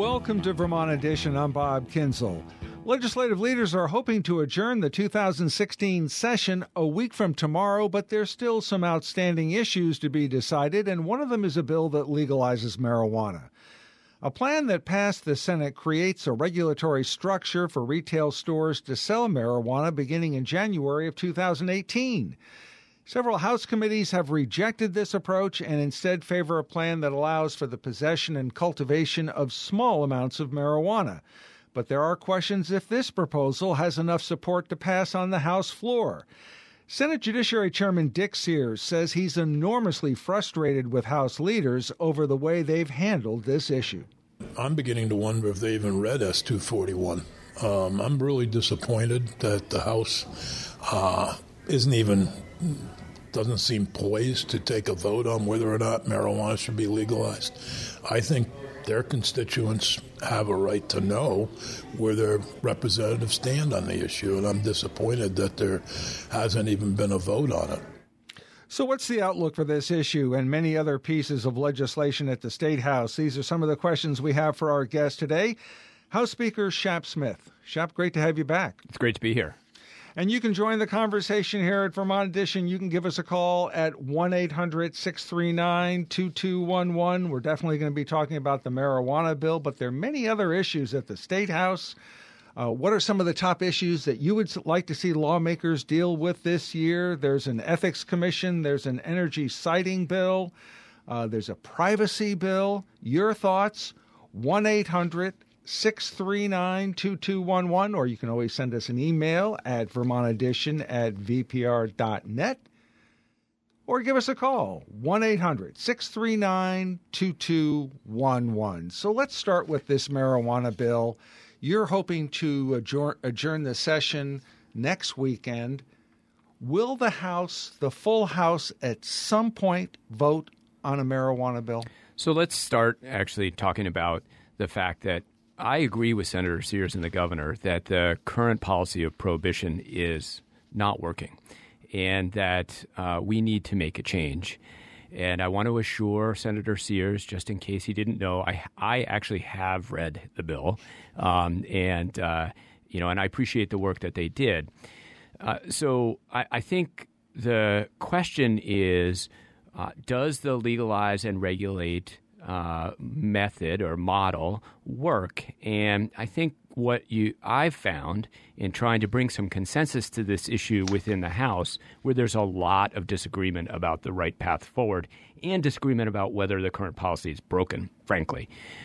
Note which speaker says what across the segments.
Speaker 1: Welcome to Vermont Edition. I'm Bob Kinzel. Legislative leaders are hoping to adjourn the 2016 session a week from tomorrow, but there's still some outstanding issues to be decided, and one of them is a bill that legalizes marijuana. A plan that passed the Senate creates a regulatory structure for retail stores to sell marijuana beginning in January of 2018. Several House committees have rejected this approach and instead favor a plan that allows for the possession and cultivation of small amounts of marijuana. But there are questions if this proposal has enough support to pass on the House floor. Senate Judiciary Chairman Dick Sears says he's enormously frustrated with House leaders over the way they've handled this issue.
Speaker 2: I'm beginning to wonder if they even read S-241. I'm really disappointed that the House doesn't seem poised to take a vote on whether or not marijuana should be legalized. I think their constituents have a right to know where their representatives stand on the issue, and I'm disappointed that there hasn't even been a vote on it.
Speaker 1: So what's the outlook for this issue and many other pieces of legislation at the State House? These are some of the questions we have for our guest today. House Speaker Shap Smith. Shap, great to have you back.
Speaker 3: It's great to be here.
Speaker 1: And you can join the conversation here at Vermont Edition. You can give us a call at 1-800-639-2211. We're definitely going to be talking about the marijuana bill, but there are many other issues at the State House. What are some of the top issues that you would like to see lawmakers deal with this year? There's an ethics commission. There's an energy siting bill. There's a privacy bill. Your thoughts? 1-800-639-2211, or you can always send us an email at vermontedition@vpr.net, or give us a call, 1-800-639-2211. So let's start with this marijuana bill. You're hoping to adjourn the session next weekend. Will the House, the full House, at some point vote on a marijuana bill?
Speaker 3: So let's start actually talking about the fact that I agree with Senator Sears and the governor that the current policy of prohibition is not working and that we need to make a change. And I want to assure Senator Sears, just in case he didn't know, I actually have read the bill, and I appreciate the work that they did. So I think the question is, does the legalize and regulate method or model work? And I think what I've found in trying to bring some consensus to this issue within the House, where there's a lot of disagreement about the right path forward and disagreement about whether the current policy is broken, frankly,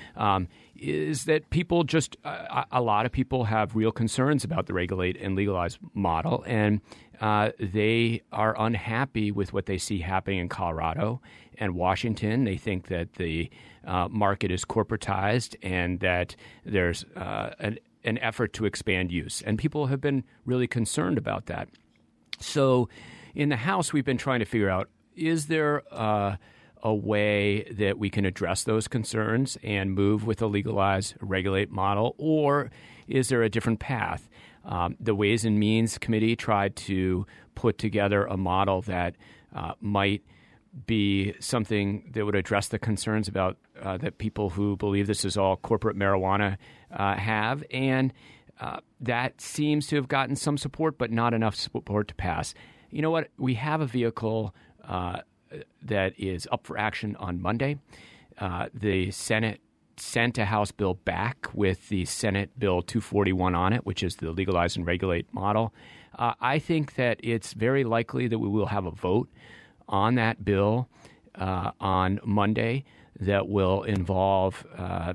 Speaker 3: is that people just a lot of people have real concerns about the regulate and legalize model, and they are unhappy with what they see happening in Colorado and Washington. They think that the market is corporatized and that there's an effort to expand use. And people have been really concerned about that. So in the House, we've been trying to figure out, is there a way that we can address those concerns and move with a legalize, regulate model, or is there a different path? The Ways and Means Committee tried to put together a model that might be something that would address the concerns about that people who believe this is all corporate marijuana have, and that seems to have gotten some support, but not enough support to pass. You know what? We have a vehicle that is up for action on Monday. The Senate sent a House bill back with the Senate Bill 241 on it, which is the legalize and regulate model. I think that it's very likely that we will have a vote on that bill on Monday that will involve,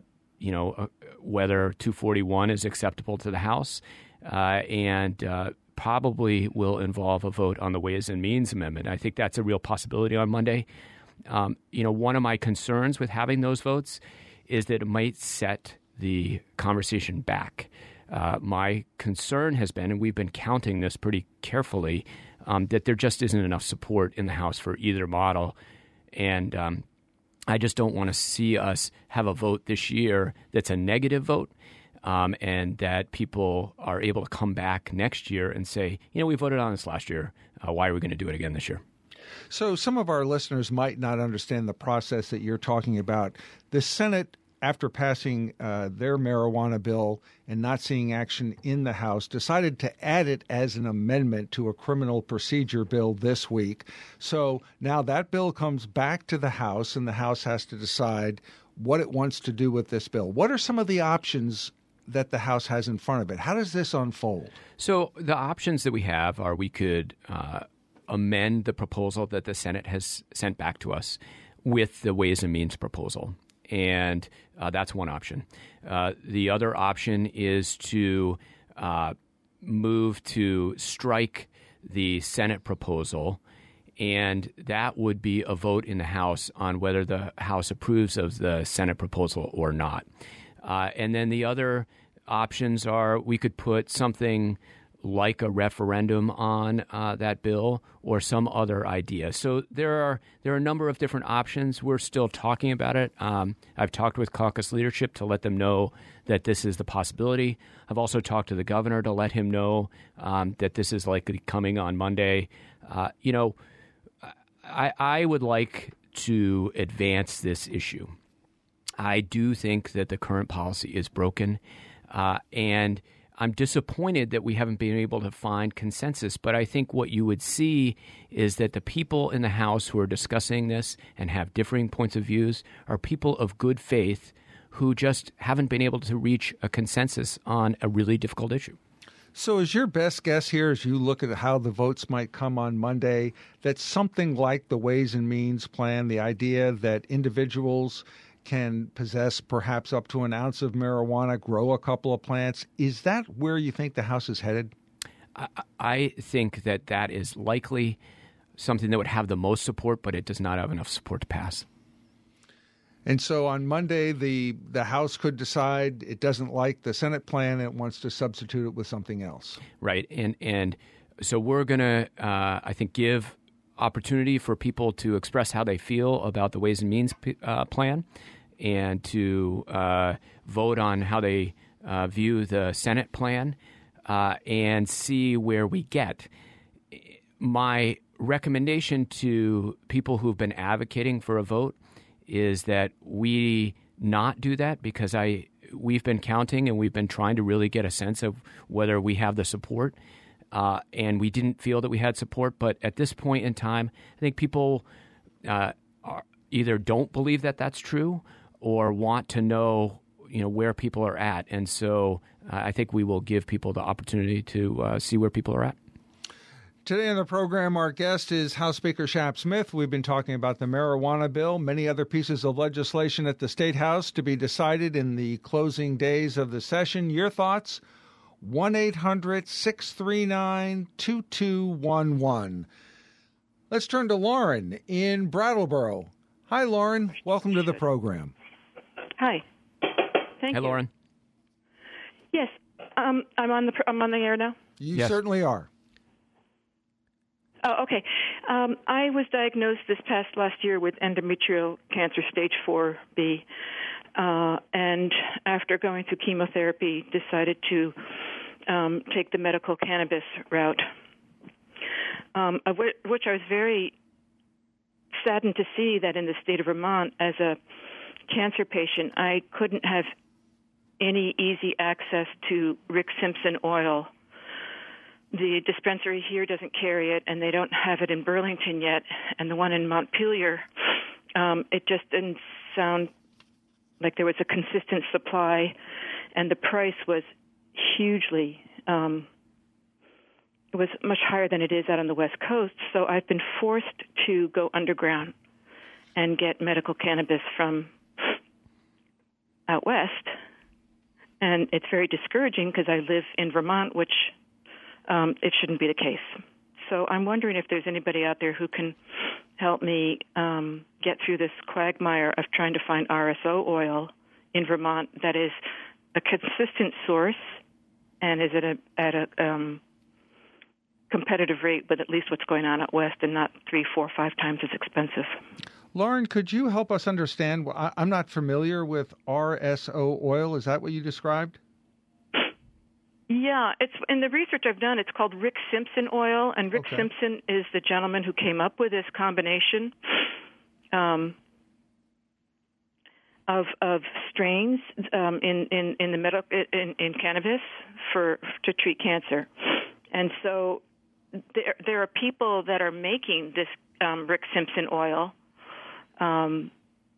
Speaker 3: whether 241 is acceptable to the House, and probably will involve a vote on the Ways and Means Amendment. I think that's a real possibility on Monday. One of my concerns with having those votes is that it might set the conversation back. My concern has been, and we've been counting this pretty carefully, that there just isn't enough support in the House for either model. And I just don't want to see us have a vote this year that's a negative vote, and that people are able to come back next year and say, we voted on this last year. Why are we going to do it again this year?
Speaker 1: So some of our listeners might not understand the process that you're talking about. The Senate after passing their marijuana bill and not seeing action in the House, decided to add it as an amendment to a criminal procedure bill this week. So now that bill comes back to the House, and the House has to decide what it wants to do with this bill. What are some of the options that the House has in front of it? How does this unfold? So
Speaker 3: the options that we have are we could amend the proposal that the Senate has sent back to us with the Ways and Means proposal. And that's one option. The other option is to move to strike the Senate proposal, and that would be a vote in the House on whether the House approves of the Senate proposal or not. And then the other options are we could put something like a referendum on that bill or some other idea. So there are a number of different options. We're still talking about it. I've talked with caucus leadership to let them know that this is the possibility. I've also talked to the governor to let him know that this is likely coming on Monday. I would like to advance this issue. I do think that the current policy is broken, and I'm disappointed that we haven't been able to find consensus, but I think what you would see is that the people in the House who are discussing this and have differing points of views are people of good faith who just haven't been able to reach a consensus on a really difficult issue.
Speaker 1: So is your best guess here, as you look at how the votes might come on Monday, that something like the Ways and Means plan, the idea that individuals can possess perhaps up to an ounce of marijuana, grow a couple of plants. Is that where you think the House is headed?
Speaker 3: I think that is likely something that would have the most support, but it does not have enough support to pass.
Speaker 1: And so on Monday, the House could decide it doesn't like the Senate plan and it wants to substitute it with something else.
Speaker 3: Right. And so we're going to, I think, give opportunity for people to express how they feel about the Ways and Means plan and to vote on how they view the Senate plan and see where we get. My recommendation to people who've been advocating for a vote is that we not do that, because we've been counting and we've been trying to really get a sense of whether we have the support. And we didn't feel that we had support. But at this point in time, I think people either don't believe that that's true or want to know, where people are at. And so I think we will give people the opportunity to see where people are at.
Speaker 1: Today on the program, our guest is House Speaker Shap Smith. We've been talking about the marijuana bill, many other pieces of legislation at the State House to be decided in the closing days of the session. Your thoughts? 1-800-639-2211. Let's turn to Lauren in Brattleboro. Hi, Lauren. Welcome to the program.
Speaker 4: Hi. Thank you.
Speaker 3: Hi, Lauren.
Speaker 4: Yes. I'm on the air now?
Speaker 1: You certainly are.
Speaker 4: Oh, okay. I was diagnosed this last year with endometrial cancer, stage 4B, and after going through chemotherapy, decided to take the medical cannabis route, of which I was very saddened to see that in the state of Vermont, as a cancer patient, I couldn't have any easy access to Rick Simpson oil. The dispensary here doesn't carry it, and they don't have it in Burlington yet. And the one in Montpelier, it just didn't sound like there was a consistent supply, and the price was hugely, it was much higher than it is out on the West Coast. So I've been forced to go underground and get medical cannabis from out west. And it's very discouraging because I live in Vermont, which it shouldn't be the case. So I'm wondering if there's anybody out there who can help me get through this quagmire of trying to find RSO oil in Vermont that is a consistent source and is at a competitive rate with at least what's going on out west, and not 3, 4, 5 times as expensive.
Speaker 1: Lauren, could you help us understand? I'm not familiar with RSO oil. Is that what you described?
Speaker 4: Yeah, it's in the research I've done. It's called Rick Simpson oil, and Rick Simpson is the gentleman who came up with this combination. of strains in the in cannabis to treat cancer, and so there are people that are making this Rick Simpson oil. I'm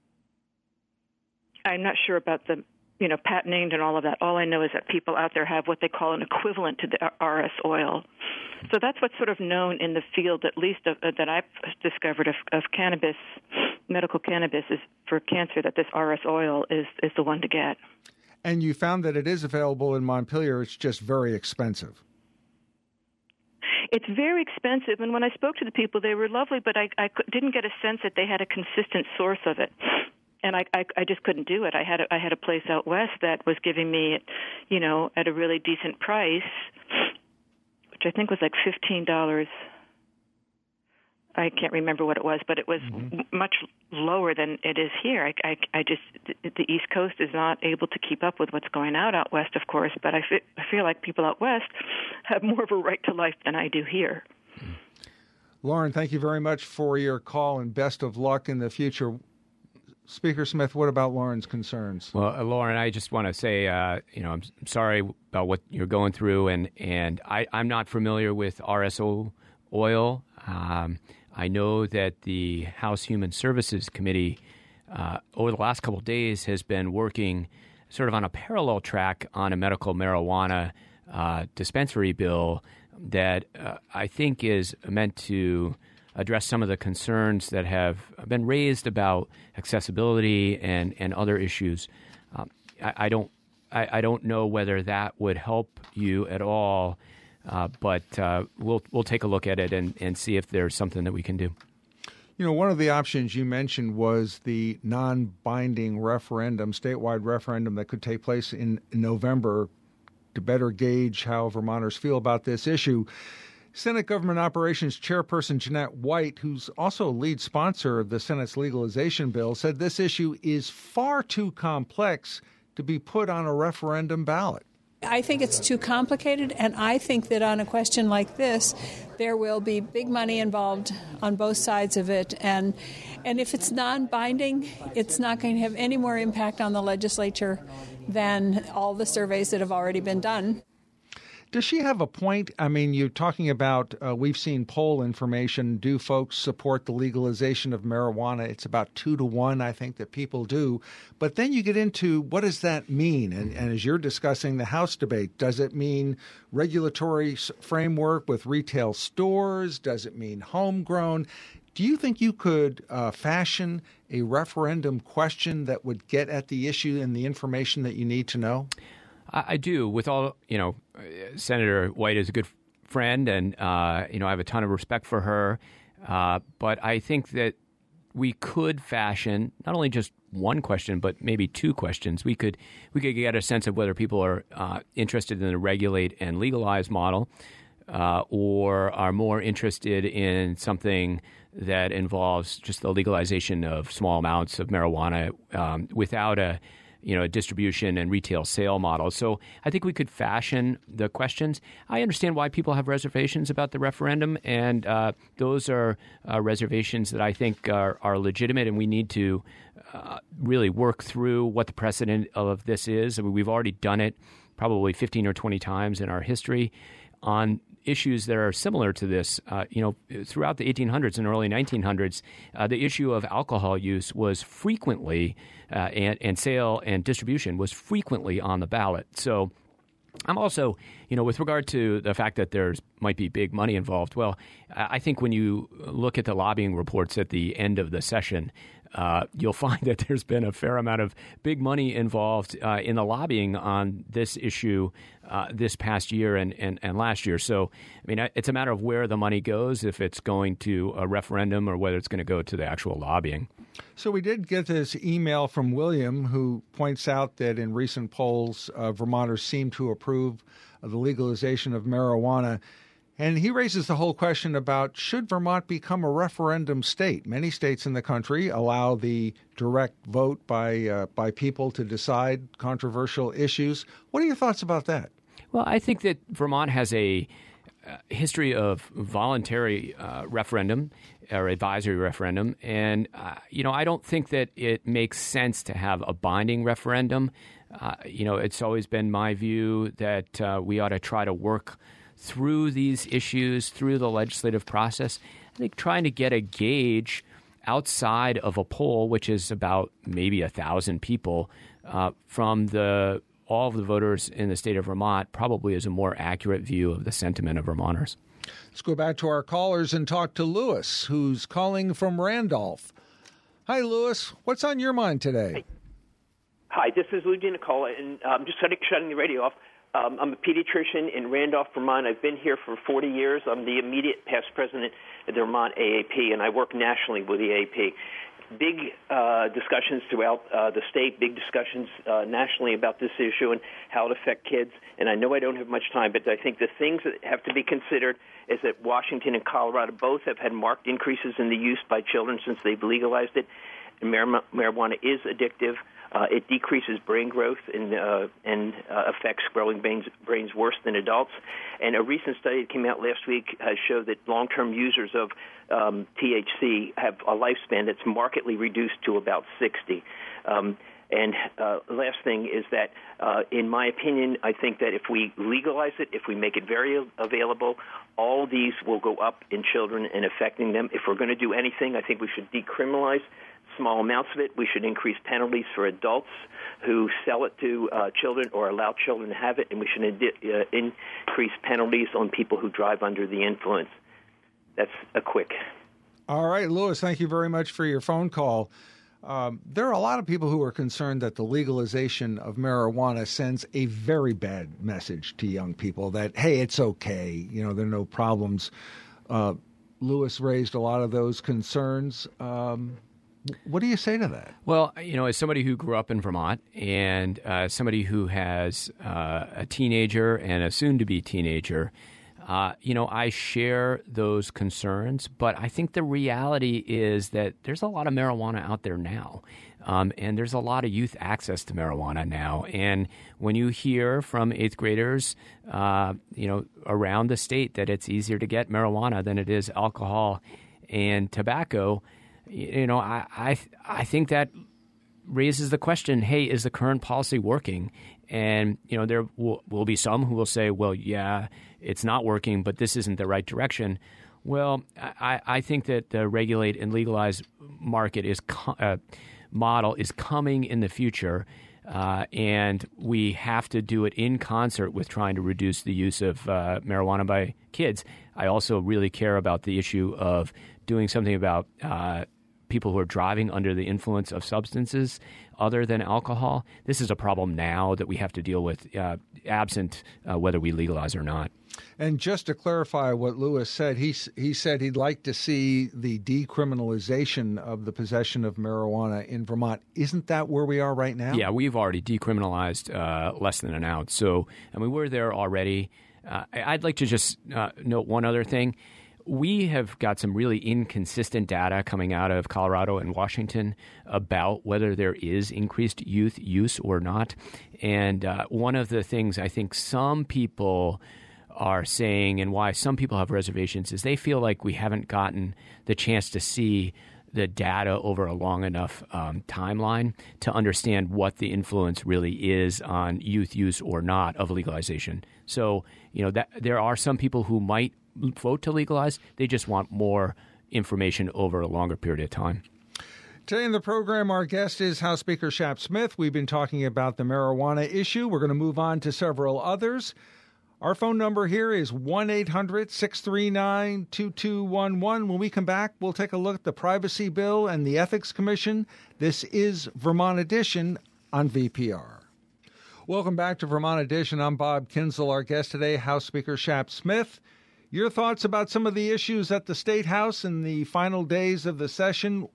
Speaker 4: not sure about the patenting and all of that. All I know is that people out there have what they call an equivalent to the RS oil. So that's what's sort of known in the field, at least that I've discovered of cannabis, medical cannabis is for cancer, that this RS oil is the one to get.
Speaker 1: And you found that it is available in Montpelier. It's just very expensive.
Speaker 4: It's very expensive, and when I spoke to the people, they were lovely, but I didn't get a sense that they had a consistent source of it. And I just couldn't do it. I had a place out west that was giving me it, at a really decent price, which I think was like $15. I can't remember what it was, but it was much lower than it is here. The East Coast is not able to keep up with what's going out west, of course, but I feel like people out west have more of a right to life than I do here.
Speaker 1: Lauren, thank you very much for your call, and best of luck in the future. Speaker Smith, what about Lauren's concerns?
Speaker 3: Well, Lauren, I just want to say, I'm sorry about what you're going through, and I'm not familiar with RSO oil. I know that the House Human Services Committee over the last couple of days has been working sort of on a parallel track on a medical marijuana dispensary bill that I think is meant to address some of the concerns that have been raised about accessibility and other issues. I don't know whether that would help you at all, but we'll take a look at it and see if there's something that we can do.
Speaker 1: One of the options you mentioned was the non-binding referendum, statewide referendum that could take place in November to better gauge how Vermonters feel about this issue. Senate Government Operations Chairperson Jeanette White, who's also a lead sponsor of the Senate's legalization bill, said this issue is far too complex to be put on a referendum ballot.
Speaker 5: I think it's too complicated, and I think that on a question like this, there will be big money involved on both sides of it. And if it's non-binding, it's not going to have any more impact on the legislature than all the surveys that have already been done.
Speaker 1: Does she have a point? I mean, you're talking about, we've seen poll information. Do folks support the legalization of marijuana? It's about 2-1, I think, that people do. But then you get into what does that mean? And as you're discussing the House debate, does it mean regulatory framework with retail stores? Does it mean homegrown? Do you think you could fashion a referendum question that would get at the issue and the information that you need to know?
Speaker 3: I do. With all, Senator White is a good friend, and, I have a ton of respect for her. But I think that we could fashion not only just one question, but maybe two questions. We could get a sense of whether people are interested in the regulate and legalize model, or are more interested in something that involves just the legalization of small amounts of marijuana without a distribution and retail sale model. So I think we could fashion the questions. I understand why people have reservations about the referendum, and those are reservations that I think are legitimate, and we need to really work through what the precedent of this is. I mean, we've already done it probably 15 or 20 times in our history on issues that are similar to this. Throughout the 1800s and early 1900s, the issue of alcohol use was frequently, and sale and distribution was frequently on the ballot. So I'm also, with regard to the fact that there might be big money involved, well, I think when you look at the lobbying reports at the end of the session, you'll find that there's been a fair amount of big money involved in the lobbying on this issue this past year and last year. So, I mean, it's a matter of where the money goes, if it's going to a referendum or whether it's going to go to the actual lobbying.
Speaker 1: So we did get this email from William, who points out that in recent polls, Vermonters seem to approve of the legalization of marijuana. And he raises the whole question about, should Vermont become a referendum state? Many states in the country allow the direct vote by people to decide controversial issues. What are your thoughts about that?
Speaker 3: Well, I think that Vermont has a history of voluntary referendum or advisory referendum. And, I don't think that it makes sense to have a binding referendum. It's always been my view that we ought to try to work through these issues, through the legislative process. I think trying to get a gauge outside of a poll, which is about maybe 1,000 people, from all of the voters in the state of Vermont, probably is a more accurate view of the sentiment of Vermonters.
Speaker 1: Let's go back to our callers and talk to Lewis, who's calling from Randolph. Hi, Lewis. What's on your mind today?
Speaker 6: Hi, this is Luigi Nicola, and I'm just shutting the radio off. I'm a pediatrician in Randolph, Vermont. I've been here for 40 years. I'm the immediate past president of the Vermont AAP, and I work nationally with the AAP. Big discussions throughout the state, big discussions nationally about this issue and how it affects kids. And I know I don't have much time, but I think the things that have to be considered is that Washington and Colorado both have had marked increases in the use by children since they've legalized it. And marijuana is addictive. It decreases brain growth and affects growing brains worse than adults. And a recent study that came out last week has showed that long-term users of THC have a lifespan that's markedly reduced to about 60. And last thing is that, in my opinion, I think that if we legalize it, if we make it very available, all these will go up in children and affecting them. If we're going to do anything, I think we should decriminalize small amounts of it. We should increase penalties for adults who sell it to children or allow children to have it, and we should increase penalties on people who drive under the influence. That's a quick.
Speaker 1: All right, Lewis, thank you very much for your phone call. There are a lot of people who are concerned that the legalization of marijuana sends a very bad message to young people that, hey, it's okay, there are no problems. Lewis raised a lot of those concerns. What do you say to that?
Speaker 3: Well, as somebody who grew up in Vermont and somebody who has a teenager and a soon-to-be teenager, I share those concerns, but I think the reality is that there's a lot of marijuana out there now, and there's a lot of youth access to marijuana now. And when you hear from eighth graders, around the state that it's easier to get marijuana than it is alcohol and tobacco, I think that raises the question, hey, is the current policy working? And, there will be some who will say, well, yeah, it's not working, but this isn't the right direction. Well, I think that the regulate and legalize market model is coming in the future, and we have to do it in concert with trying to reduce the use of marijuana by kids. I also really care about the issue of doing something about people who are driving under the influence of substances other than alcohol. This is a problem now that we have to deal with, absent whether we legalize or not.
Speaker 1: And just to clarify what Lewis said, he said he'd like to see the decriminalization of the possession of marijuana in Vermont. Isn't that where we are right now?
Speaker 3: Yeah, we've already decriminalized less than an ounce. So, we're there already. I'd like to just note one other thing. We have got some really inconsistent data coming out of Colorado and Washington about whether there is increased youth use or not. And one of the things I think some people are saying and why some people have reservations is they feel like we haven't gotten the chance to see the data over a long enough timeline to understand what the influence really is on youth use or not of legalization. So, that there are some people who might vote to legalize. They just want more information over a longer period of time.
Speaker 1: Today in the program, our guest is House Speaker Shap Smith. We've been talking about the marijuana issue. We're going to move on to several others. Our phone number here is 1-800-639-2211. When we come back, we'll take a look at the Privacy Bill and the Ethics Commission. This is Vermont Edition on VPR. Welcome back to Vermont Edition. I'm Bob Kinzel. Our guest today, House Speaker Shap Smith. Your thoughts about some of the issues at the State House in the final days of the session,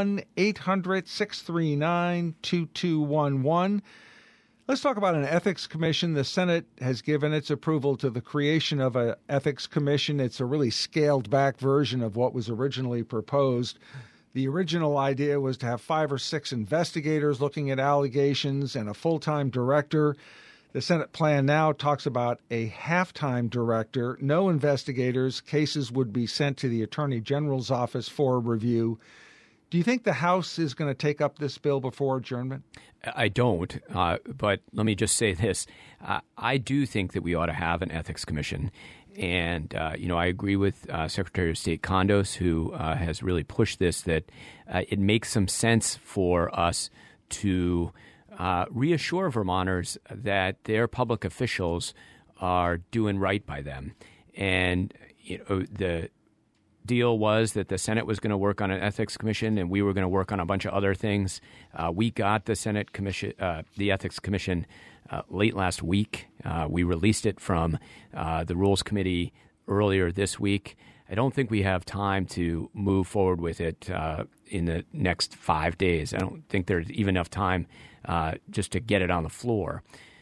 Speaker 1: 1-800-639-2211. Let's talk about an ethics commission. The Senate has given its approval to the creation of an ethics commission. It's a really scaled-back version of what was originally proposed. The original idea was to have 5 or 6 investigators looking at allegations and a full-time director. The Senate plan now talks about a half-time director, no investigators. Cases would be sent to the Attorney General's office for review. Do you think the House is going to take up this bill before adjournment?
Speaker 3: I don't, but let me just say this. I do think that we ought to have an ethics commission. And, I agree with Secretary of State Kondos, who has really pushed this, that it makes some sense for us to reassure Vermonters that their public officials are doing right by them. And, the deal was that the Senate was going to work on an ethics commission and we were going to work on a bunch of other things. We got the Senate commission, the ethics commission, late last week. We released it from the Rules Committee earlier this week. I don't think we have time to move forward with it in the next 5 days. I don't think there's even enough time just to get it on the floor.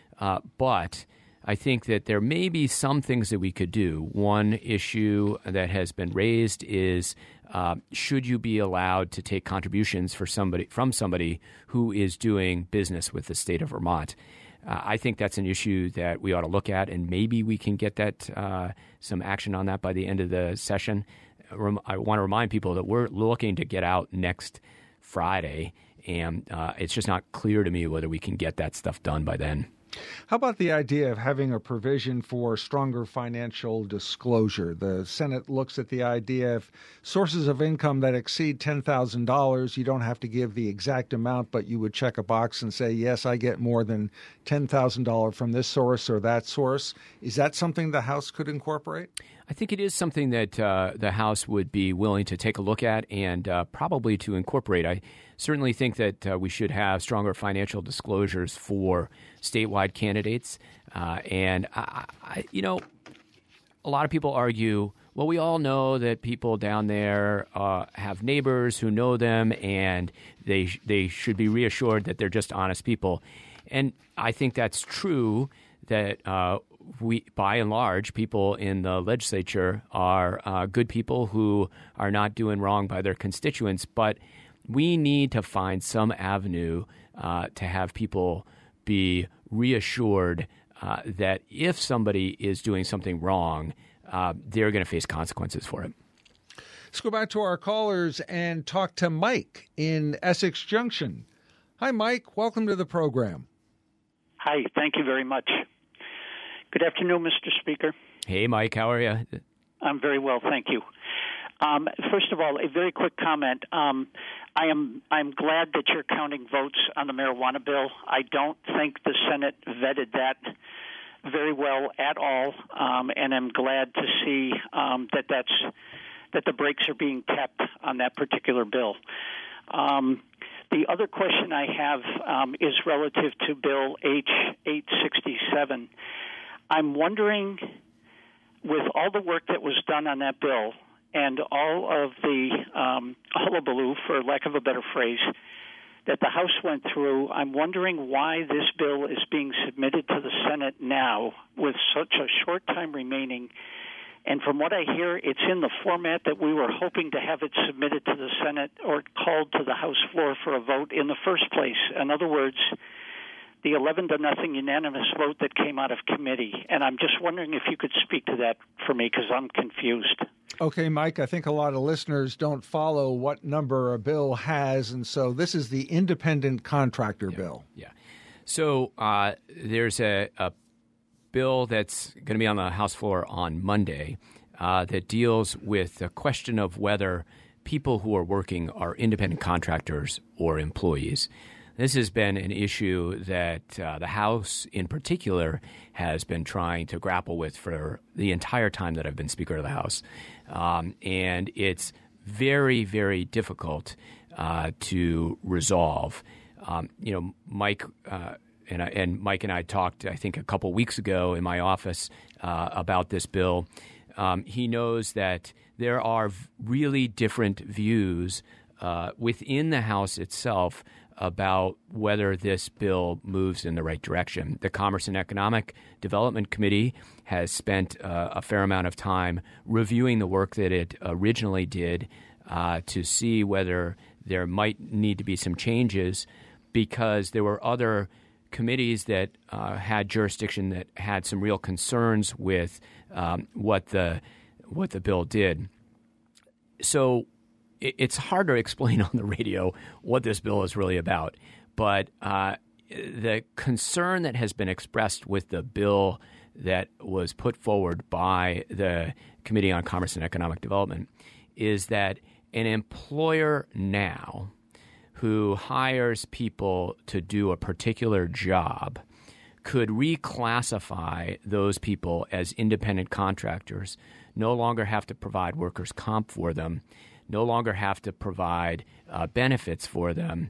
Speaker 3: But I think that there may be some things that we could do. One issue that has been raised is should you be allowed to take contributions from somebody who is doing business with the state of Vermont? I think that's an issue that we ought to look at, and maybe we can get that some action on that by the end of the session. I want to remind people that we're looking to get out next Friday, and it's just not clear to me whether we can get that stuff done by then.
Speaker 1: How about the idea of having a provision for stronger financial disclosure? The Senate looks at the idea of sources of income that exceed $10,000. You don't have to give the exact amount, but you would check a box and say, yes, I get more than $10,000 from this source or that source. Is that something the House could incorporate?
Speaker 3: I think it is something that the House would be willing to take a look at and probably to incorporate. I certainly think that we should have stronger financial disclosures for statewide candidates. And, a lot of people argue, well, we all know that people down there have neighbors who know them, and they should be reassured that they're just honest people. And I think that's true that we, by and large, people in the legislature are good people who are not doing wrong by their constituents. But we need to find some avenue to have people be reassured that if somebody is doing something wrong, they're going to face consequences for it.
Speaker 1: Let's go back to our callers and talk to Mike in Essex Junction. Hi, Mike. Welcome to the program.
Speaker 7: Hi. Thank you very much. Good afternoon, Mr. Speaker.
Speaker 3: Hey, Mike. How are you?
Speaker 7: I'm very well, thank you. First of all, a very quick comment. I'm glad that you're counting votes on the marijuana bill. I don't think the Senate vetted that very well at all, and I'm glad to see that the brakes are being kept on that particular bill. The other question I have is relative to Bill H-867. I'm wondering, with all the work that was done on that bill and all of the hullabaloo, for lack of a better phrase, that the House went through, I'm wondering why this bill is being submitted to the Senate now with such a short time remaining. And from what I hear, it's in the format that we were hoping to have it submitted to the Senate or called to the House floor for a vote in the first place. In other words, the 11-0 unanimous vote that came out of committee. And I'm just wondering if you could speak to that for me, because I'm confused.
Speaker 1: Okay, Mike, I think a lot of listeners don't follow what number a bill has, and so this is the independent contractor bill.
Speaker 3: Yeah. So there's a bill that's going to be on the House floor on Monday that deals with the question of whether people who are working are independent contractors or employees. This has been an issue that the House in particular has been trying to grapple with for the entire time that I've been Speaker of the House. And it's very, very difficult to resolve. Mike and Mike and I talked, I think, a couple weeks ago in my office about this bill. He knows that there are really different views within the House itself about whether this bill moves in the right direction. The Commerce and Economic Development Committee has spent a fair amount of time reviewing the work that it originally did to see whether there might need to be some changes, because there were other committees that had jurisdiction that had some real concerns with what the bill did. So it's hard to explain on the radio what this bill is really about. But the concern that has been expressed with the bill that was put forward by the Committee on Commerce and Economic Development is that an employer now who hires people to do a particular job could reclassify those people as independent contractors, no longer have to provide workers' comp for them, no longer have to provide benefits for them,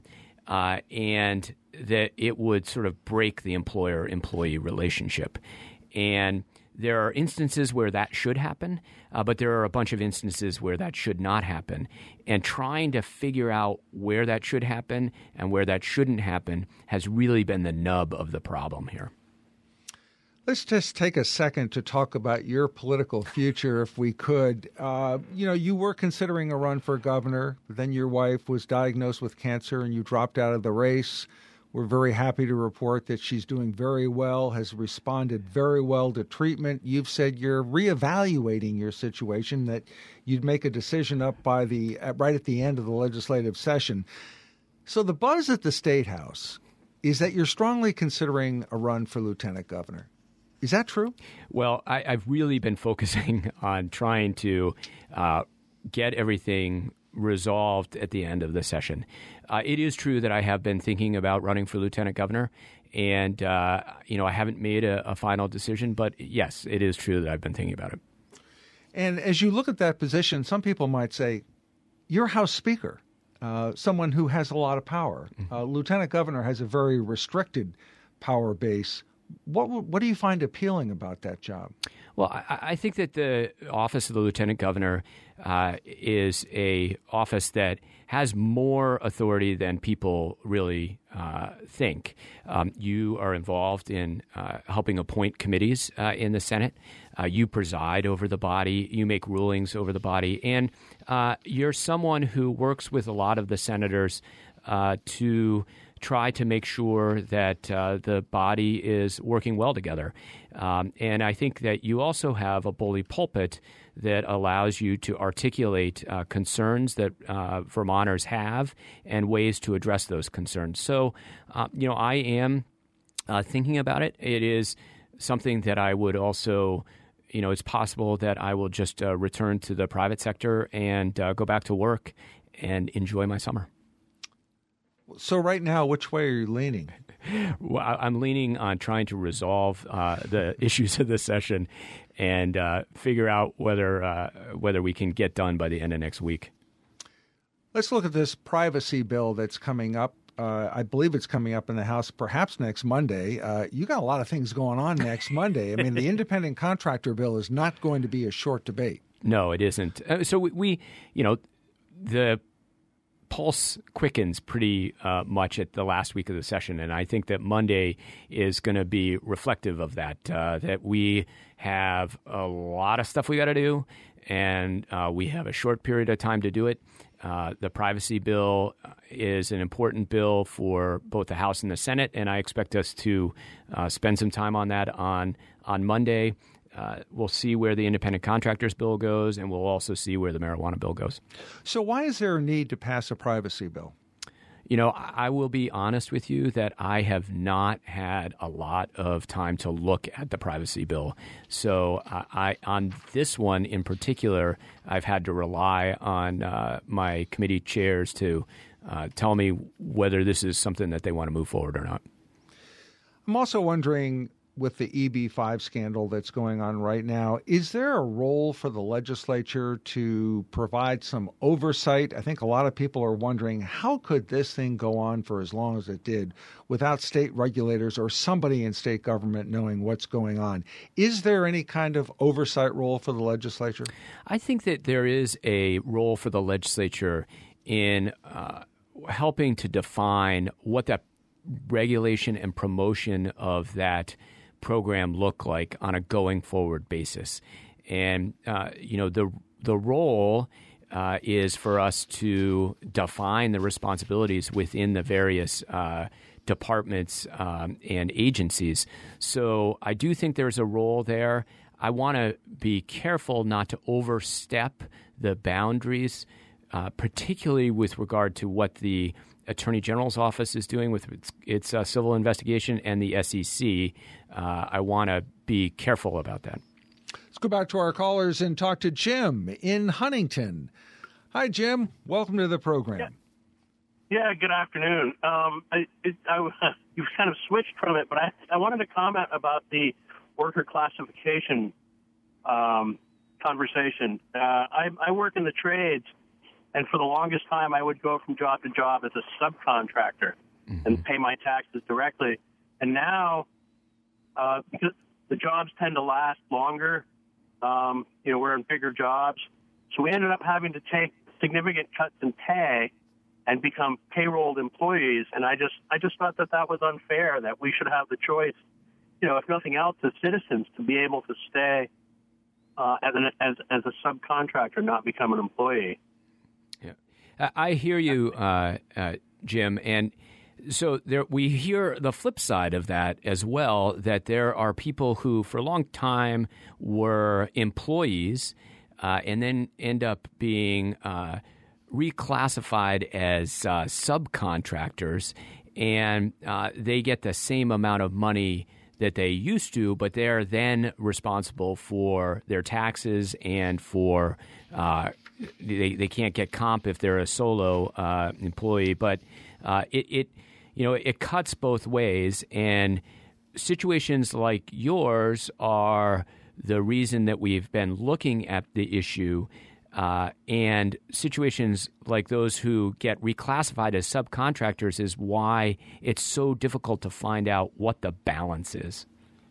Speaker 3: and that it would sort of break the employer-employee relationship. And there are instances where that should happen, but there are a bunch of instances where that should not happen. And trying to figure out where that should happen and where that shouldn't happen has really been the nub of the problem here.
Speaker 1: Let's just take a second to talk about your political future, if we could. You were considering a run for governor. Then your wife was diagnosed with cancer and you dropped out of the race. We're very happy to report that she's doing very well, has responded very well to treatment. You've said you're reevaluating your situation, that you'd make a decision right at the end of the legislative session. So the buzz at the State House is that you're strongly considering a run for lieutenant governor. Is that true?
Speaker 3: Well, I've really been focusing on trying to get everything resolved at the end of the session. It is true that I have been thinking about running for lieutenant governor, and I haven't made a final decision. But yes, it is true that I've been thinking about it.
Speaker 1: And as you look at that position, some people might say, you're House Speaker, someone who has a lot of power. Lieutenant governor has a very restricted power base. What do you find appealing about that job?
Speaker 3: Well, I think that the office of the lieutenant governor is a office that has more authority than people really think. You are involved in helping appoint committees in the Senate. You preside over the body. You make rulings over the body. And you're someone who works with a lot of the senators to try to make sure that the body is working well together. And I think that you also have a bully pulpit that allows you to articulate concerns that Vermonters have and ways to address those concerns. So, I am thinking about it. It is something that I would also, it's possible that I will just return to the private sector and go back to work and enjoy my summer.
Speaker 1: So right now, which way are you leaning?
Speaker 3: Well, I'm leaning on trying to resolve the issues of the session and figure out whether we can get done by the end of next week.
Speaker 1: Let's look at this privacy bill that's coming up. I believe it's coming up in the House perhaps next Monday. You got a lot of things going on next Monday. I mean, the independent contractor bill is not going to be a short debate.
Speaker 3: No, it isn't. So we the pulse quickens pretty much at the last week of the session, and I think that Monday is going to be reflective of that, that we have a lot of stuff we got to do, and we have a short period of time to do it. The privacy bill is an important bill for both the House and the Senate, and I expect us to spend some time on that on Monday. We'll see where the independent contractors bill goes, and we'll also see where the marijuana bill goes.
Speaker 1: So why is there a need to pass a privacy bill?
Speaker 3: I will be honest with you that I have not had a lot of time to look at the privacy bill. So on this one in particular, I've had to rely on my committee chairs to tell me whether this is something that they want to move forward or not.
Speaker 1: I'm also wondering, with the EB-5 scandal that's going on right now, is there a role for the legislature to provide some oversight? I think a lot of people are wondering, how could this thing go on for as long as it did without state regulators or somebody in state government knowing what's going on? Is there any kind of oversight role for the legislature?
Speaker 3: I think that there is a role for the legislature in helping to define what that regulation and promotion of that program look like on a going forward basis. And, the role is for us to define the responsibilities within the various departments and agencies. So I do think there's a role there. I want to be careful not to overstep the boundaries, particularly with regard to what the Attorney General's office is doing with its civil investigation and the SEC. I want to be careful about that.
Speaker 1: Let's go back to our callers and talk to Jim in Huntington. Hi, Jim. Welcome to the program.
Speaker 8: Yeah, good afternoon. You've kind of switched from it, but I wanted to comment about the worker classification conversation. I work in the trades, and for the longest time I would go from job to job as a subcontractor and pay my taxes directly. And now, because the jobs tend to last longer, we're in bigger jobs, so we ended up having to take significant cuts in pay and become payrolled employees. And I just thought that was unfair, that we should have the choice, if nothing else, as citizens, to be able to stay as a subcontractor, not become an employee.
Speaker 3: Yeah, I hear you, Jim, and so we hear the flip side of that as well, that there are people who for a long time were employees and then end up being reclassified as subcontractors, and they get the same amount of money that they used to, but they're then responsible for their taxes and for they can't get comp if they're a solo employee. But it cuts both ways, and situations like yours are the reason that we've been looking at the issue. And situations like those who get reclassified as subcontractors is why it's so difficult to find out what the balance is.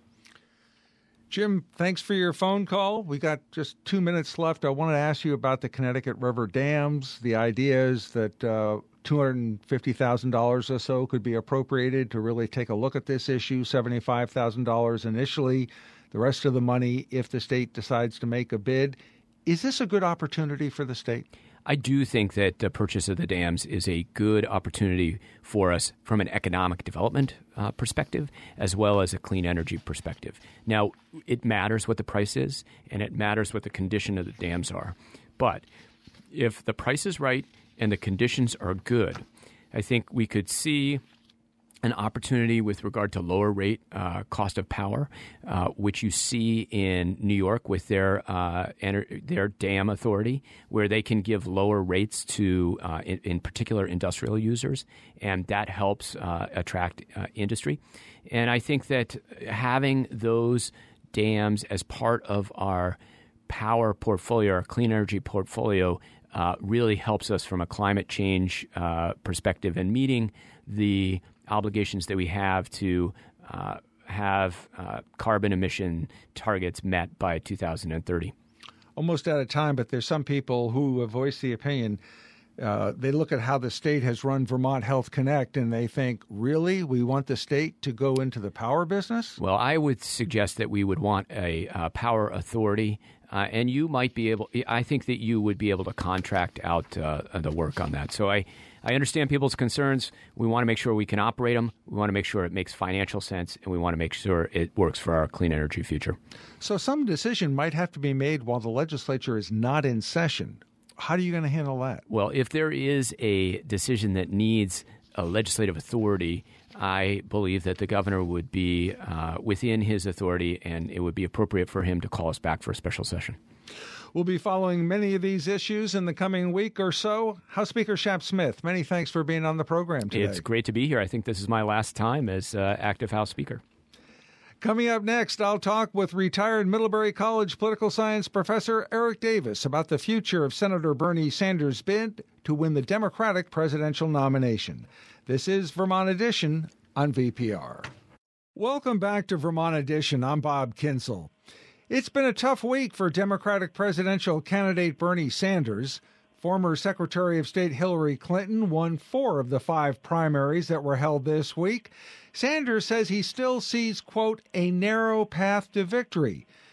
Speaker 1: Jim, thanks for your phone call. We got just 2 minutes left. I want to ask you about the Connecticut River dams. The idea is that $250,000 or so could be appropriated to really take a look at this issue, $75,000 initially, the rest of the money if the state decides to make a bid. Is this a good opportunity for the state?
Speaker 3: I do think that the purchase of the dams is a good opportunity for us from an economic development perspective, as well as a clean energy perspective. Now, it matters what the price is, and it matters what the condition of the dams are. But if the price is right and the conditions are good, I think we could see an opportunity with regard to lower rate cost of power, which you see in New York with their dam authority, where they can give lower rates to, in particular, industrial users, and that helps attract industry. And I think that having those dams as part of our power portfolio, our clean energy portfolio, really helps us from a climate change perspective and meeting the obligations that we have to have carbon emission targets met by 2030.
Speaker 1: Almost out of time, but there's some people who have voiced the opinion. They look at how the state has run Vermont Health Connect, and they think, really, we want the state to go into the power business?
Speaker 3: Well, I would suggest that we would want a power authority, and you might be able – I think that you would be able to contract out the work on that. So I understand people's concerns. We want to make sure we can operate them. We want to make sure it makes financial sense, and we want to make sure it works for our clean energy future. So
Speaker 1: some decision might have to be made while the legislature is not in session. How are you going to handle that?
Speaker 3: Well, if there is a decision that needs a legislative authority, I believe that the governor would be within his authority, and it would be appropriate for him to call us back for a special session.
Speaker 1: We'll be following many of these issues in the coming week or so. House Speaker Shap Smith, many thanks for being on the program today.
Speaker 3: It's great to be here. I think this is my last time as active House Speaker.
Speaker 1: Coming up next, I'll talk with retired Middlebury College political science professor Eric Davis about the future of Senator Bernie Sanders' bid to win the Democratic presidential nomination. This is Vermont Edition on VPR. Welcome back to Vermont Edition. I'm Bob Kinsel. It's been a tough week for Democratic presidential candidate Bernie Sanders. Former Secretary of State Hillary Clinton won 4 of the 5 primaries that were held this week. Sanders says he still sees, quote, a narrow path to victory.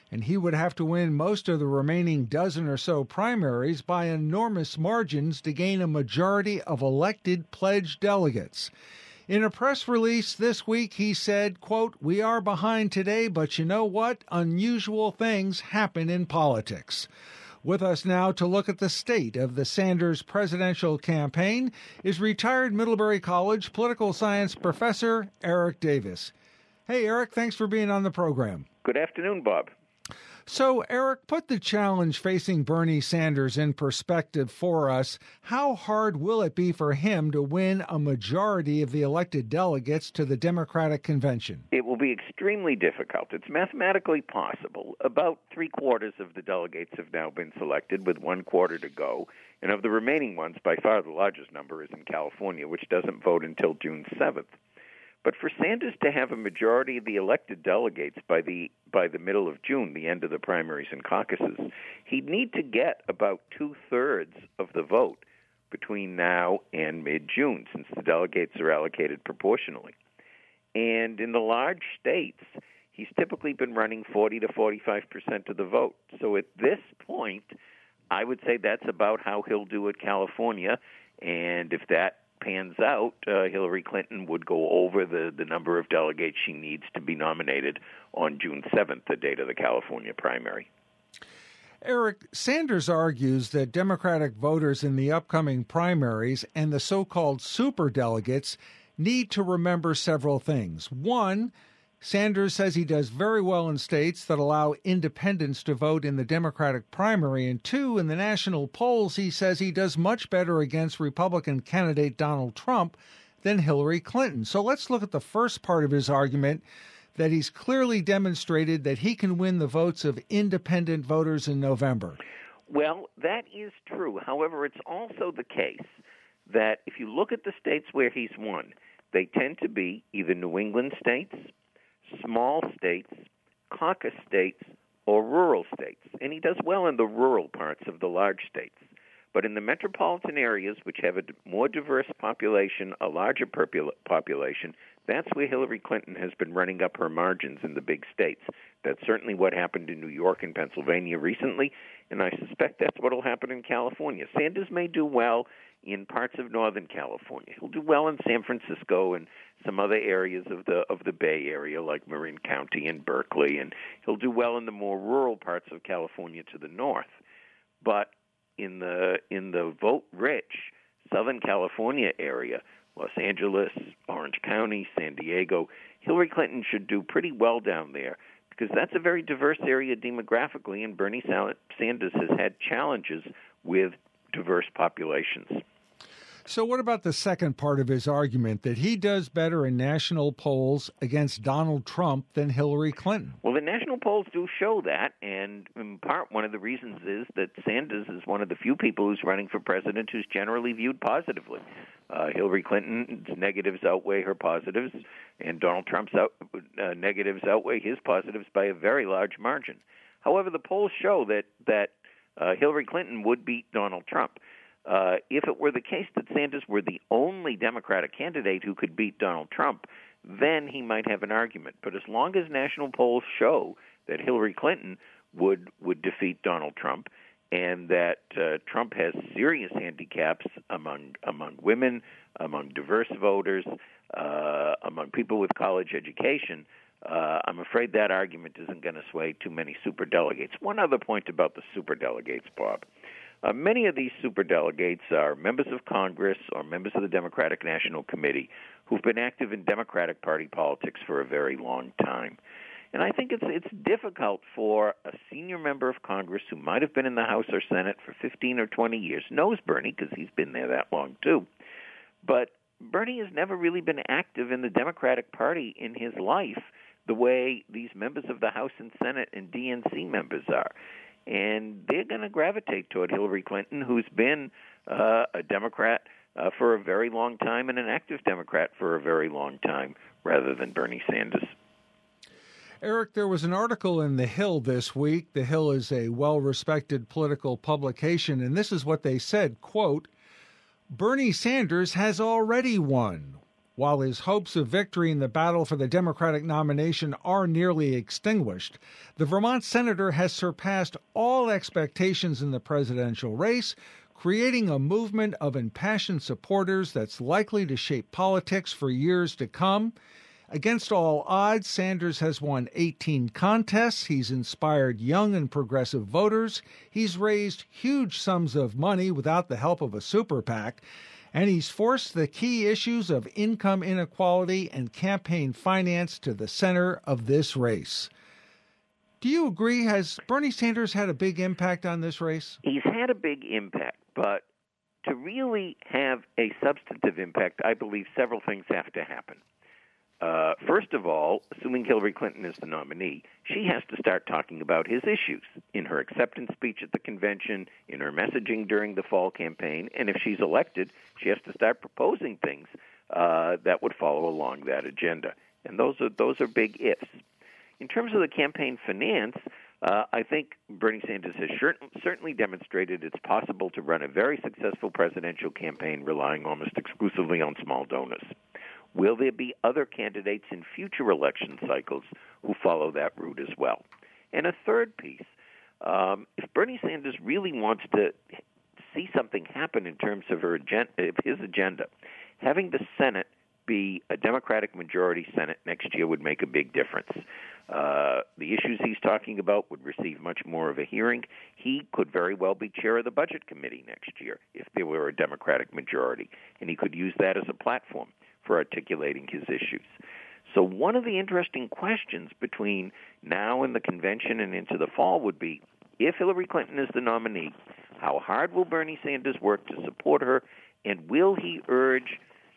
Speaker 1: and he would have to win most of the remaining dozen or so primaries by enormous margins to gain a majority of elected pledged delegates. In a press release this week, he said, quote, "We are behind today, but you know what? Unusual things happen in politics." With us now to look at the state of the Sanders presidential campaign is retired Middlebury College political science professor Eric Davis. Hey, Eric, thanks for being on the program.
Speaker 9: Good afternoon, Bob.
Speaker 1: So, Eric, put the challenge facing Bernie Sanders in perspective for us. How hard will it be for him to win a majority of the elected delegates to the Democratic convention?
Speaker 9: It will be extremely difficult. It's mathematically possible. About 3/4 of the delegates have now been selected, with 1/4 to go. And of the remaining ones, by far the largest number is in California, which doesn't vote until June 7th. But for Sanders to have a majority of the elected delegates by the middle of June, the end of the primaries and caucuses, he'd need to get about 2/3 of the vote between now and mid-June, since the delegates are allocated proportionally. And in the large states, he's typically been running 40 to 45% of the vote. So at this point, I would say that's about how he'll do at California. And if that pans out, Hillary Clinton would go over the number of delegates she needs to be nominated on June 7th, the date of the California primary.
Speaker 1: Eric, Sanders argues that Democratic voters in the upcoming primaries and the so-called superdelegates need to remember several things. One, Sanders says he does very well in states that allow independents to vote in the Democratic primary. And two, in the national polls, he says he does much better against Republican candidate Donald Trump than Hillary Clinton. So let's look at the first part of his argument, that he's clearly demonstrated that he can win the votes of independent voters in November.
Speaker 9: Well, that is true. However, it's also the case that if you look at the states where he's won, they tend to be either New England states, small states, caucus states, or rural states. And he does well in the rural parts of the large states. But in the metropolitan areas, which have a more diverse population, a larger population, that's where Hillary Clinton has been running up her margins in the big states. That's certainly what happened in New York and Pennsylvania recently, and I suspect that's what will happen in California. Sanders may do well in parts of Northern California. He'll do well in San Francisco and some other areas of the Bay Area, like Marin County and Berkeley, and he'll do well in the more rural parts of California to the north. But in the vote-rich Southern California area, Los Angeles, Orange County, San Diego, Hillary Clinton should do pretty well down there, because that's a very diverse area demographically, and Bernie Sanders has had challenges with diverse populations.
Speaker 1: So what about the second part of his argument, that he does better in national polls against Donald Trump than Hillary Clinton?
Speaker 9: Well, the national polls do show that, and in part one of the reasons is that Sanders is one of the few people who's running for president who's generally viewed positively. Hillary Clinton's negatives outweigh her positives, and Donald Trump's negatives outweigh his positives by a very large margin. However, the polls show that Hillary Clinton would beat Donald Trump. If it were the case that Sanders were the only Democratic candidate who could beat Donald Trump, then he might have an argument. But as long as national polls show that Hillary Clinton would defeat Donald Trump, and that Trump has serious handicaps among women, among diverse voters, among people with college education, I'm afraid that argument isn't going to sway too many superdelegates. One other point about the superdelegates, Bob. Many of these superdelegates are members of Congress or members of the Democratic National Committee who've been active in Democratic Party politics for a very long time. And I think it's difficult for a senior member of Congress who might have been in the House or Senate for 15 or 20 years, knows Bernie because he's been there that long too, but Bernie has never really been active in the Democratic Party in his life the way these members of the House and Senate and DNC members are. And they're going to gravitate toward Hillary Clinton, who's been a Democrat for a very long time and an active Democrat for a very long time, rather than Bernie Sanders.
Speaker 1: Eric, there was an article in The Hill this week. The Hill is a well-respected political publication, and this is what they said, quote, "Bernie Sanders has already won. While his hopes of victory in the battle for the Democratic nomination are nearly extinguished, the Vermont senator has surpassed all expectations in the presidential race, creating a movement of impassioned supporters that's likely to shape politics for years to come. Against all odds, Sanders has won 18 contests. He's inspired young and progressive voters. He's raised huge sums of money without the help of a super PAC. And he's forced the key issues of income inequality and campaign finance to the center of this race. Do you agree? Has Bernie Sanders had a big impact on this race?
Speaker 9: He's had a big impact, but to really have a substantive impact, I believe several things have to happen. First of all, assuming Hillary Clinton is the nominee, she has to start talking about his issues in her acceptance speech at the convention, in her messaging during the fall campaign, and if she's elected, she has to start proposing things that would follow along that agenda. And those are big ifs. In terms of the campaign finance, I think Bernie Sanders has certainly demonstrated it's possible to run a very successful presidential campaign relying almost exclusively on small donors. Will there be other candidates in future election cycles who follow that route as well? And a third piece, if Bernie Sanders really wants to see something happen in terms of his agenda, having the Senate be a Democratic majority Senate next year would make a big difference. The issues he's talking about would receive much more of a hearing. He could very well be chair of the Budget Committee next year if there were a Democratic majority, and he could use that as a platform for articulating his issues. So one of the interesting questions between now and the convention and into the fall would be, if Hillary Clinton is the nominee, how hard will Bernie Sanders work to support her, and will he urge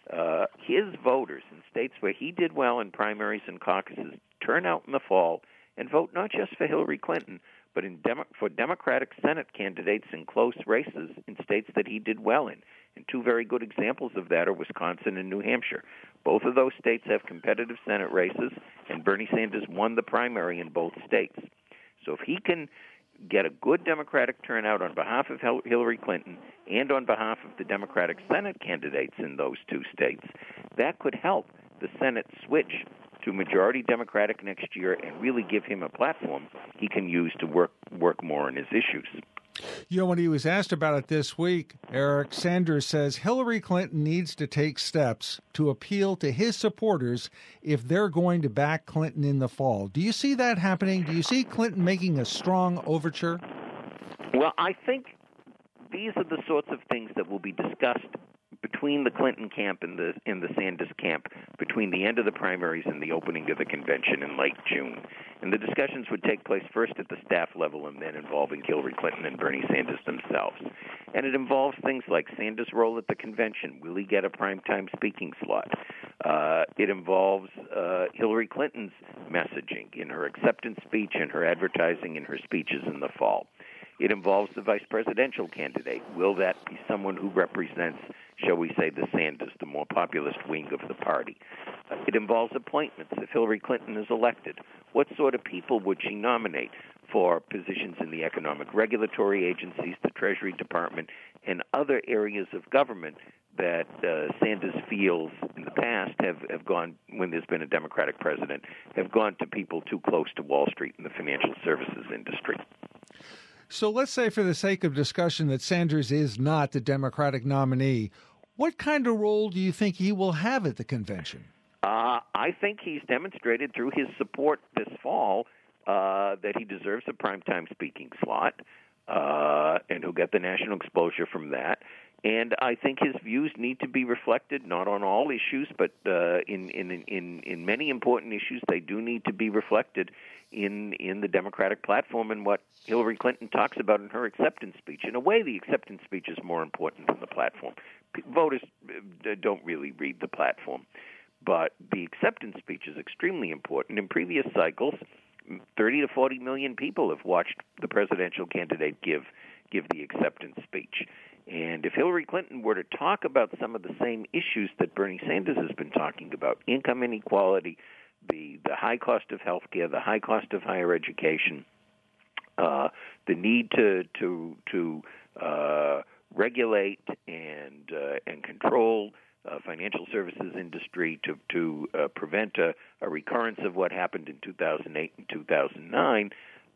Speaker 9: his voters in states where he did well in primaries and caucuses turn out in the fall and vote not just for Hillary Clinton, but for Democratic Senate candidates in close races in states that he did well in. And two very good examples of that are Wisconsin and New Hampshire. Both of those states have competitive Senate races, and Bernie Sanders won the primary in both states. So if he can get a good Democratic turnout on behalf of Hillary Clinton and on behalf of the Democratic Senate candidates in those two states, that could help the Senate switch to majority Democratic next year and really give him a platform he can use to work more on his issues.
Speaker 1: You know, when he was asked about it this week, Eric, Sanders says Hillary Clinton needs to take steps to appeal to his supporters if they're going to back Clinton in the fall. Do you see that happening? Do you see Clinton making a strong overture?
Speaker 9: Well, I think these are the sorts of things that will be discussed between the Clinton camp and the Sanders camp between the end of the primaries and the opening of the convention in late June. And the discussions would take place first at the staff level and then involving Hillary Clinton and Bernie Sanders themselves. And it involves things like Sanders' role at the convention. Will he get a primetime speaking slot? It involves Hillary Clinton's messaging in her acceptance speech and her advertising in her speeches in the fall. It involves the vice presidential candidate. Will that be someone who represents, shall we say, the Sanders, the more populist wing of the party? It involves appointments. If Hillary Clinton is elected, what sort of people would she nominate for positions in the economic regulatory agencies, the Treasury Department, and other areas of government that Sanders feels in the past have gone, when there's been a Democratic president, have gone to people too close to Wall Street and the financial services industry.
Speaker 1: So let's say, for the sake of discussion, that Sanders is not the Democratic nominee. What kind of role do you think he will have at the convention?
Speaker 9: I think he's demonstrated through his support this fall that he deserves a primetime speaking slot, and he'll get the national exposure from that. And I think his views need to be reflected, not on all issues, but in many important issues, they do need to be reflected in the Democratic platform and what Hillary Clinton talks about in her acceptance speech. In a way, the acceptance speech is more important than the platform. Voters don't really read the platform, but the acceptance speech is extremely important. In previous cycles, 30 to 40 million people have watched the presidential candidate give the acceptance speech. And if Hillary Clinton were to talk about some of the same issues that Bernie Sanders has been talking about, income inequality, the high cost of health care, the high cost of higher education, the need to regulate and control financial services industry to prevent a recurrence of what happened in 2008 and 2009,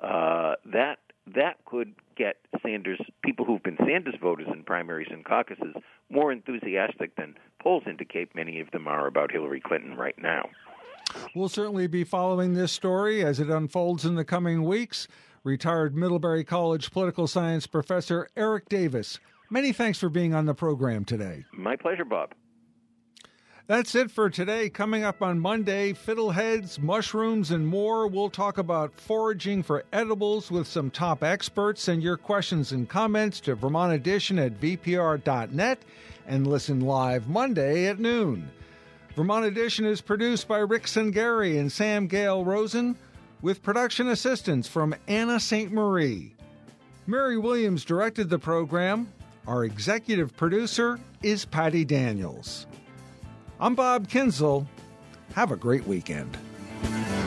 Speaker 9: that could get Sanders, people who've been Sanders voters in primaries and caucuses, more enthusiastic than polls indicate many of them are about Hillary Clinton right now.
Speaker 1: We'll certainly be following this story as it unfolds in the coming weeks. Retired Middlebury College political science professor Eric Davis, many thanks for being on the program today.
Speaker 9: My pleasure, Bob.
Speaker 1: That's it for today. Coming up on Monday, fiddleheads, mushrooms, and more. We'll talk about foraging for edibles with some top experts. Send your questions and comments to Vermont Edition at vpr.net and listen live Monday at noon. Vermont Edition is produced by Rick Sungari and Sam Gale Rosen, with production assistance from Anna St. Marie. Mary Williams directed the program. Our executive producer is Patty Daniels. I'm Bob Kinzel. Have a great weekend.